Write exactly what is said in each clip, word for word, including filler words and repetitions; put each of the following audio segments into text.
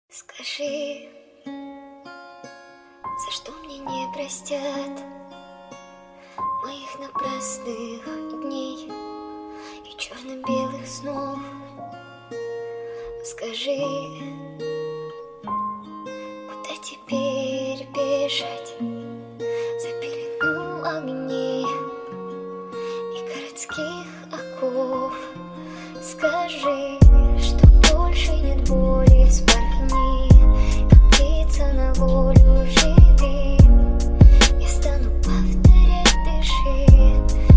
Скажи, за что мне не простят моих напрасных дней и черно-белых снов? Скажи, куда теперь бежать за пелену огней и городских оков? Скажи, что больше нет боли, вспорхни, как птица на волю, живи. Я стану повторять, дыши,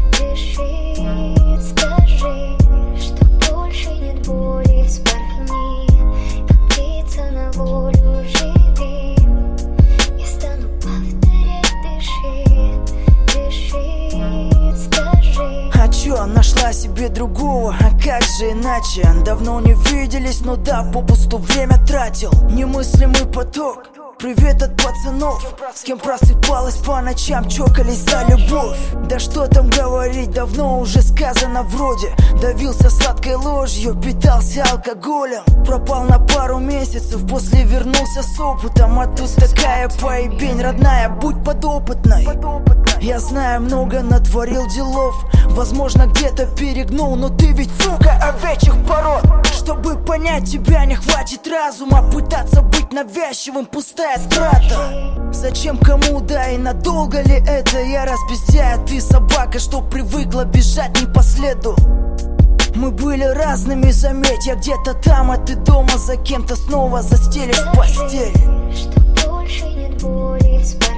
дыши. Скажи, что больше нет боли, вспорхни, как птица на волю, живи. Я стану повторять, дыши, дыши. Скажи. А чё, нашла себе другого, а как же иначе? Давно не виделись, но да, попусту время тратил. Немыслимый поток, привет от пацанов, с кем просыпалась по ночам, чокались за любовь. Да что там говорить, давно уже сказано вроде. Давился сладкой ложью, питался алкоголем. Пропал на пару месяцев, после вернулся с опытом. А тут такая поебень, родная, будь подопытной. Я знаю, много натворил делов, возможно, где-то перегнул, но ты ведь, сука, овечьих пород. Чтобы понять тебя, не хватит разума, пытаться быть навязчивым, пустая трата. Зачем, кому, да и надолго ли это? Я распиздяю, ты собака, что привыкла бежать не по следу. Мы были разными, заметь, я где-то там, а ты дома за кем-то снова застелишь постель. Что больше нет боли,